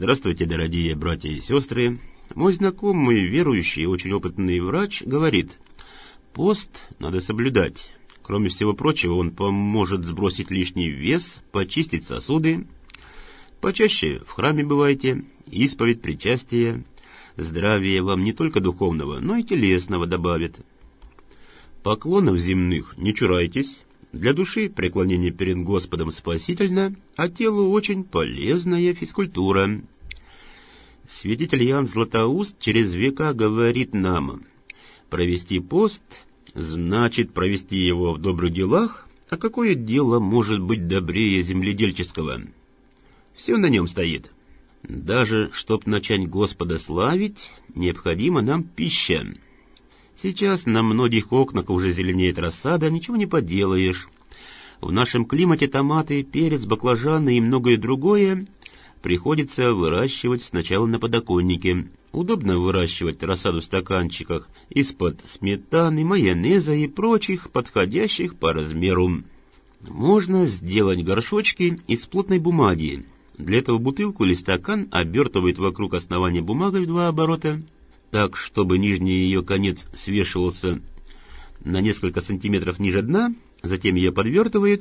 Здравствуйте, дорогие братья и сестры. Мой знакомый, верующий и очень опытный врач говорит, пост надо соблюдать. Кроме всего прочего, он поможет сбросить лишний вес, почистить сосуды. Почаще в храме бывайте, исповедь, причастие. Здравие вам не только духовного, но и телесного добавит. Поклонов земных не чурайтесь. Для души преклонение перед Господом спасительно, а телу очень полезная физкультура. Святитель Иоанн Златоуст через века говорит нам, провести пост значит провести его в добрых делах, а какое дело может быть добрее земледельческого? Все на нем стоит. Даже, чтоб начать Господа славить, необходима нам пища. Сейчас на многих окнах уже зеленеет рассада, ничего не поделаешь. В нашем климате томаты, перец, баклажаны и многое другое приходится выращивать сначала на подоконнике. Удобно выращивать рассаду в стаканчиках из-под сметаны, майонеза и прочих, подходящих по размеру. Можно сделать горшочки из плотной бумаги. Для этого бутылку или стакан обертывают вокруг основания бумагой в 2 оборота, так, чтобы нижний ее конец свешивался на несколько сантиметров ниже дна, затем ее подвертывают,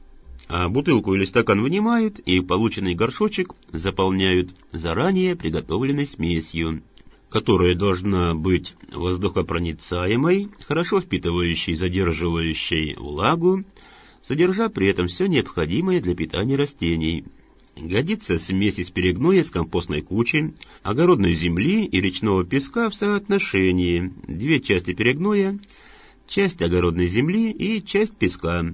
а бутылку или стакан вынимают и полученный горшочек заполняют заранее приготовленной смесью, которая должна быть воздухопроницаемой, хорошо впитывающей, задерживающей влагу, содержа при этом все необходимое для питания растений. Годится смесь из перегноя с компостной кучи, огородной земли и речного песка в соотношении 2 части перегноя, часть огородной земли и часть песка.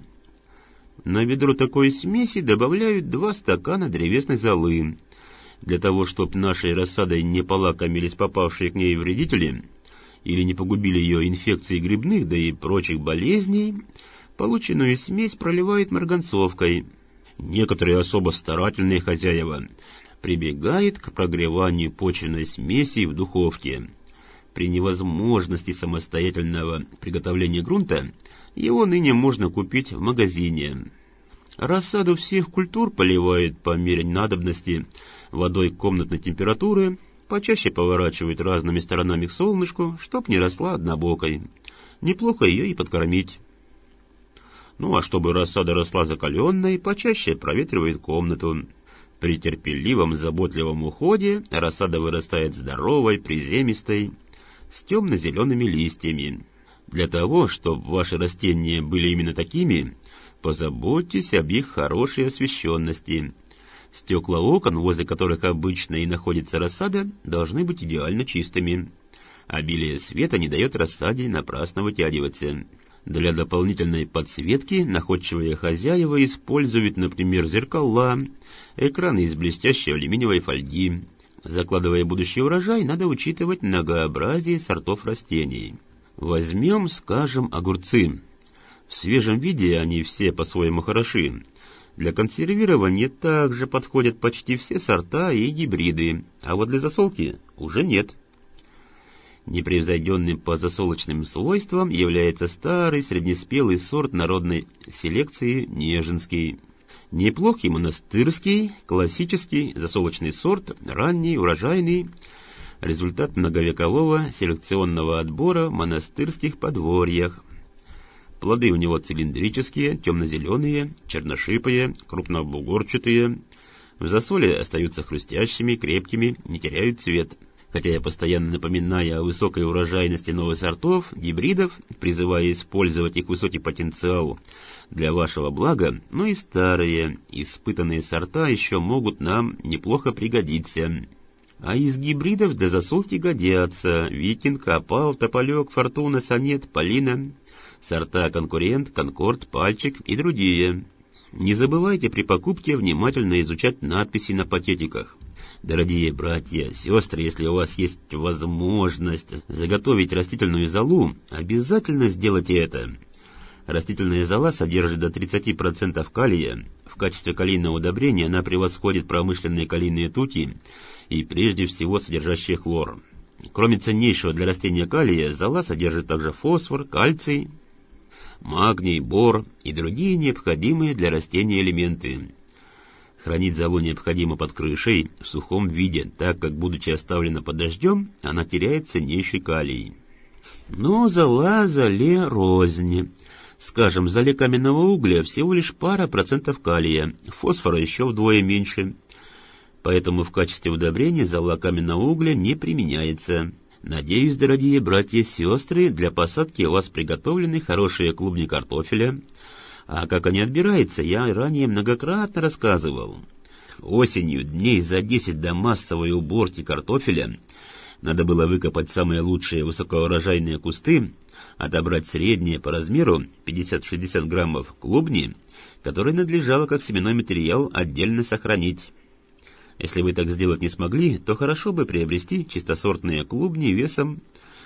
На ведро такой смеси добавляют 2 стакана древесной золы. Для того, чтобы нашей рассадой не полакомились попавшие к ней вредители или не погубили ее инфекции грибных, да и прочих болезней, полученную смесь проливают марганцовкой. Некоторые особо старательные хозяева прибегают к прогреванию почвенной смеси в духовке. При невозможности самостоятельного приготовления грунта его ныне можно купить в магазине. Рассаду всех культур поливают по мере надобности водой комнатной температуры, почаще поворачивают разными сторонами к солнышку, чтоб не росла однобокой. Неплохо ее и подкормить. Ну, а чтобы рассада росла закаленной, почаще проветривает комнату. При терпеливом, заботливом уходе рассада вырастает здоровой, приземистой, с темно-зелеными листьями. Для того, чтобы ваши растения были именно такими, позаботьтесь об их хорошей освещенности. Стекла окон, возле которых обычно и находится рассада, должны быть идеально чистыми. Обилие света не дает рассаде напрасно вытягиваться. Для дополнительной подсветки находчивые хозяева используют, например, зеркала, экраны из блестящей алюминиевой фольги. Закладывая будущий урожай, надо учитывать многообразие сортов растений. Возьмем, скажем, огурцы. В свежем виде они все по-своему хороши. Для консервирования также подходят почти все сорта и гибриды, а вот для засолки уже нет. Непревзойденным по засолочным свойствам является старый среднеспелый сорт народной селекции Нежинский. Неплохий монастырский, классический засолочный сорт, ранний, урожайный, результат многовекового селекционного отбора в монастырских подворьях. Плоды у него цилиндрические, темно-зеленые, черношипые, крупнобугорчатые. В засоле остаются хрустящими, крепкими, не теряют цвет. Хотя я постоянно напоминаю о высокой урожайности новых сортов, гибридов, призывая использовать их высокий потенциал для вашего блага, но и старые, испытанные сорта еще могут нам неплохо пригодиться. А из гибридов для засолки годятся Викинг, Опал, Тополек, Фортуна, Сонет, Полина, сорта Конкурент, Конкорд, Пальчик и другие. Не забывайте при покупке внимательно изучать надписи на пакетиках. Дорогие братья, сестры, если у вас есть возможность заготовить растительную золу, обязательно сделайте это. Растительная зола содержит до 30% калия. В качестве калийного удобрения она превосходит промышленные калийные тути и прежде всего содержащие хлор. Кроме ценнейшего для растения калия, зола содержит также фосфор, кальций, магний, бор и другие необходимые для растения элементы. Хранить золу необходимо под крышей в сухом виде, так как, будучи оставлена под дождем, она теряет ценнейший калий. Но зола золе рознь. Скажем, в золе каменного угля всего лишь пара процентов калия, фосфора еще вдвое меньше. Поэтому в качестве удобрения зола каменного угля не применяется. Надеюсь, дорогие братья и сестры, для посадки у вас приготовлены хорошие клубни картофеля. А как они отбираются, я ранее многократно рассказывал. Осенью, дней за 10 до массовой уборки картофеля, надо было выкопать самые лучшие высокоурожайные кусты, отобрать средние по размеру 50-60 граммов клубни, которые надлежало как семенной материал отдельно сохранить. Если вы так сделать не смогли, то хорошо бы приобрести чистосортные клубни весом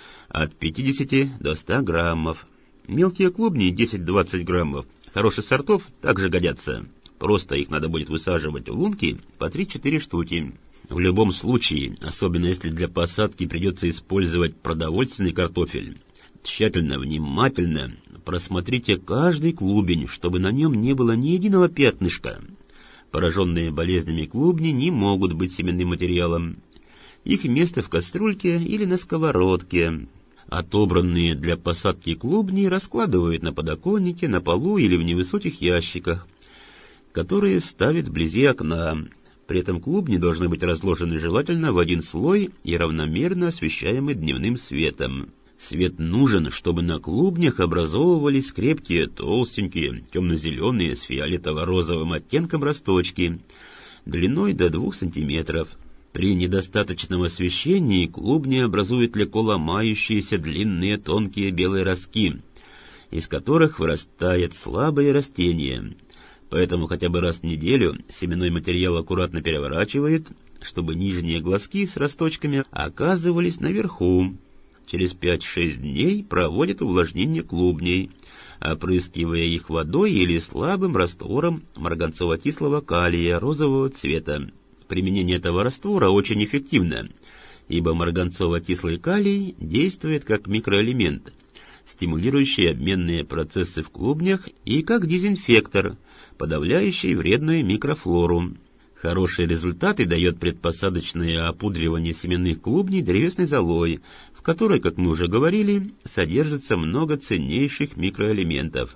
от 50 до 100 граммов. Мелкие клубни 10-20 граммов хороших сортов также годятся. Просто их надо будет высаживать в лунки по 3-4 штуки. В любом случае, особенно если для посадки придется использовать продовольственный картофель, тщательно, внимательно просмотрите каждый клубень, чтобы на нем не было ни единого пятнышка. Пораженные болезнями клубни не могут быть семенным материалом. Их место в кастрюльке или на сковородке. Отобранные для посадки клубни раскладывают на подоконнике, на полу или в невысоких ящиках, которые ставят вблизи окна. При этом клубни должны быть разложены желательно в один слой и равномерно освещаемы дневным светом. Свет нужен, чтобы на клубнях образовывались крепкие, толстенькие, темно-зеленые с фиолетово-розовым оттенком росточки, длиной до 2 сантиметров. При недостаточном освещении клубни образуют легко ломающиеся длинные тонкие белые ростки, из которых вырастает слабое растение. Поэтому хотя бы раз в неделю семенной материал аккуратно переворачивают, чтобы нижние глазки с росточками оказывались наверху. Через 5-6 дней проводят увлажнение клубней, опрыскивая их водой или слабым раствором марганцово-кислого калия розового цвета. Применение этого раствора очень эффективно, ибо марганцово-кислый калий действует как микроэлемент, стимулирующий обменные процессы в клубнях, и как дезинфектор, подавляющий вредную микрофлору. Хорошие результаты дает предпосадочное опудривание семенных клубней древесной золой, в которой, как мы уже говорили, содержится много ценнейших микроэлементов.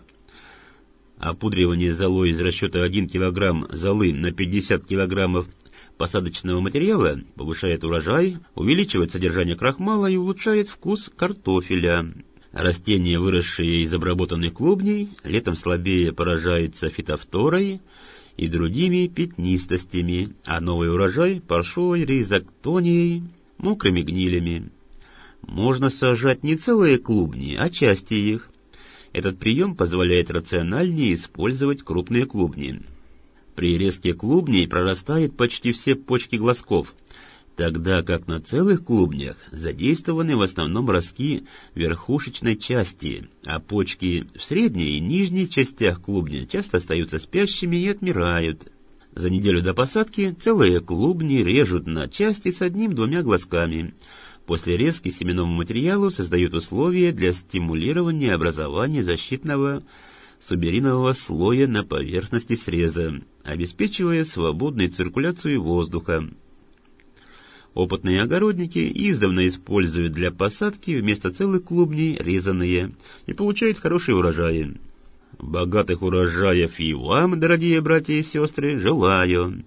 Опудривание золой из расчета 1 кг золы на 50 кг посадочного материала повышает урожай, увеличивает содержание крахмала и улучшает вкус картофеля. Растения, выросшие из обработанных клубней, летом слабее поражаются фитофторой и другими пятнистостями, а новый урожай – паршой, ризоктонией, мокрыми гнилями. Можно сажать не целые клубни, а части их. Этот прием позволяет рациональнее использовать крупные клубни. При резке клубней прорастают почти все почки глазков, тогда как на целых клубнях задействованы в основном ростки верхушечной части, а почки в средней и нижней частях клубня часто остаются спящими и отмирают. За неделю до посадки целые клубни режут на части с 1-2 глазками. После резки семенному материалу создают условия для стимулирования образования защитного суберинового слоя на поверхности среза, обеспечивая свободную циркуляцию воздуха. Опытные огородники издавна используют для посадки вместо целых клубней резаные и получают хорошие урожаи. Богатых урожаев и вам, дорогие братья и сестры, желаю.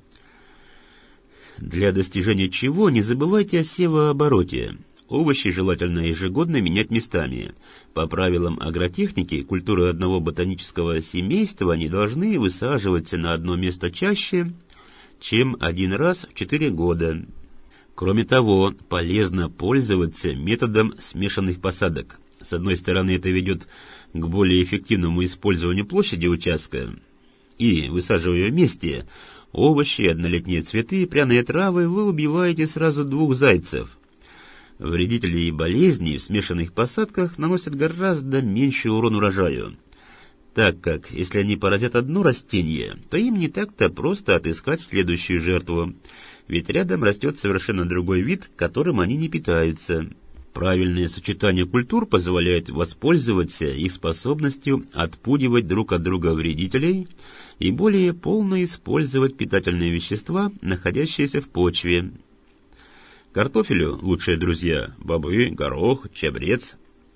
Для достижения чего не забывайте о севообороте. Овощи желательно ежегодно менять местами. По правилам агротехники, культуры одного ботанического семейства не должны высаживаться на одно место чаще, чем 1 раз в 4 года. Кроме того, полезно пользоваться методом смешанных посадок. С одной стороны, это ведет к более эффективному использованию площади участка. И, высаживая вместе овощи, однолетние цветы и пряные травы, вы убиваете сразу 2 зайцев. Вредители и болезни в смешанных посадках наносят гораздо меньший урон урожаю, так как, если они поразят одно растение, то им не так-то просто отыскать следующую жертву, ведь рядом растет совершенно другой вид, которым они не питаются. Правильное сочетание культур позволяет воспользоваться их способностью отпугивать друг от друга вредителей и более полно использовать питательные вещества, находящиеся в почве. Картофелю лучшие друзья – бобы, горох, чабрец.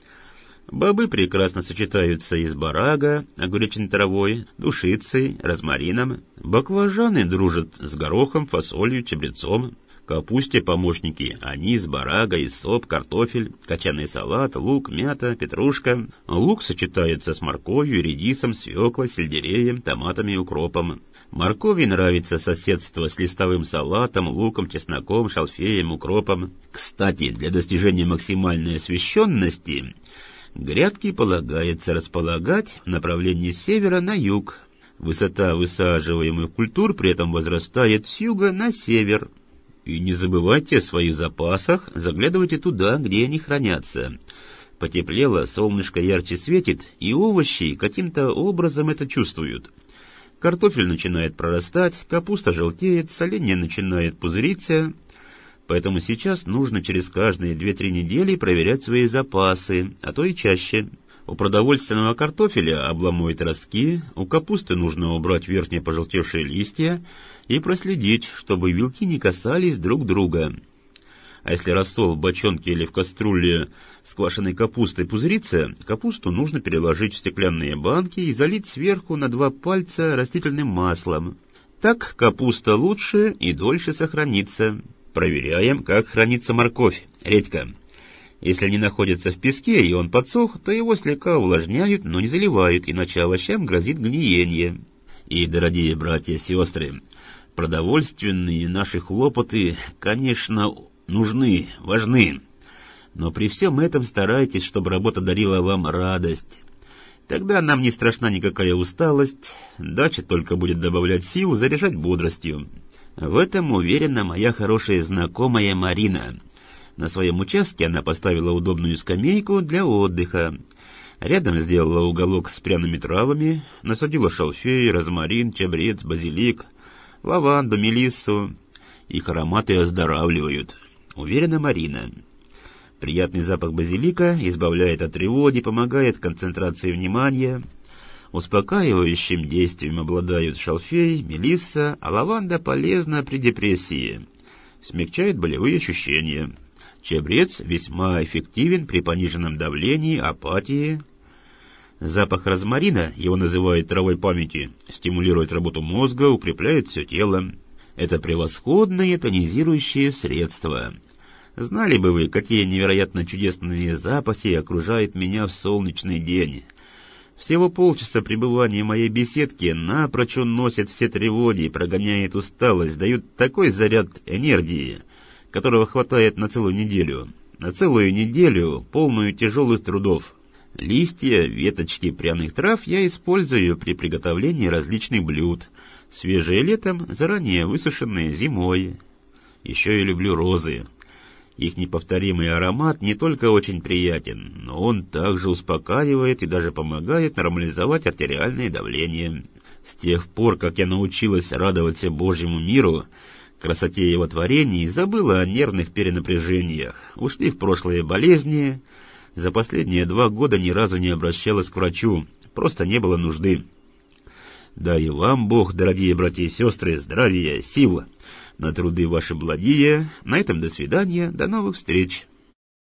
Бобы прекрасно сочетаются и с барага, огуречной травой, душицей, розмарином. Баклажаны дружат с горохом, фасолью, чабрецом. Капусте помощники – анис, барага, иссоп, картофель, кочанный салат, лук, мята, петрушка. Лук сочетается с морковью, редисом, свеклой, сельдереем, томатами и укропом. Моркови нравится соседство с листовым салатом, луком, чесноком, шалфеем, укропом. Кстати, для достижения максимальной освещенности грядки полагается располагать в направлении с севера на юг. Высота высаживаемых культур при этом возрастает с юга на север. И не забывайте о своих запасах, заглядывайте туда, где они хранятся. Потеплело, солнышко ярче светит, и овощи каким-то образом это чувствуют. Картофель начинает прорастать, капуста желтеет, соленье начинает пузыриться. Поэтому сейчас нужно через каждые 2-3 недели проверять свои запасы, а то и чаще. У продовольственного картофеля обломают ростки, у капусты нужно убрать верхние пожелтевшие листья и проследить, чтобы вилки не касались друг друга. А если рассол в бочонке или в кастрюле с квашеной капустой пузырится, капусту нужно переложить в стеклянные банки и залить сверху на 2 пальца растительным маслом. Так капуста лучше и дольше сохранится. Проверяем, как хранится морковь, редька. Если не находится в песке и он подсох, то его слегка увлажняют, но не заливают, иначе овощам грозит гниение. И, дорогие братья и сестры, продовольственные наши хлопоты, конечно, нужны, важны. Но при всем этом старайтесь, чтобы работа дарила вам радость. Тогда нам не страшна никакая усталость, дача только будет добавлять сил, заряжать бодростью. В этом уверена моя хорошая знакомая Марина. На своем участке она поставила удобную скамейку для отдыха. Рядом сделала уголок с пряными травами, насадила шалфей, розмарин, чабрец, базилик, лаванду, мелиссу. Их ароматы оздоравливают. Уверена Марина. Приятный запах базилика избавляет от тревоги, помогает концентрации внимания. Успокаивающим действием обладают шалфей, мелисса, а лаванда полезна при депрессии. Смягчает болевые ощущения. Чабрец весьма эффективен при пониженном давлении, апатии. Запах розмарина, его называют травой памяти, стимулирует работу мозга, укрепляет все тело. Это превосходное тонизирующее средство. Знали бы вы, какие невероятно чудесные запахи окружают меня в солнечный день. Всего полчаса пребывания в моей беседке напрочь уносит все тревоги, прогоняет усталость, дают такой заряд энергии, которого хватает на целую неделю. На целую неделю, полную тяжелых трудов. Листья, веточки пряных трав я использую при приготовлении различных блюд. Свежие летом, заранее высушенные зимой. Еще я люблю розы. Их неповторимый аромат не только очень приятен, но он также успокаивает и даже помогает нормализовать артериальное давление. С тех пор, как я научилась радоваться Божьему миру, красоте его творений, забыла о нервных перенапряжениях, ушли в прошлые болезни. За последние 2 года ни разу не обращалась к врачу, просто не было нужды. Да и вам Бог, дорогие братья и сестры, здравия, сил на труды ваши благие. На этом до свидания, до новых встреч.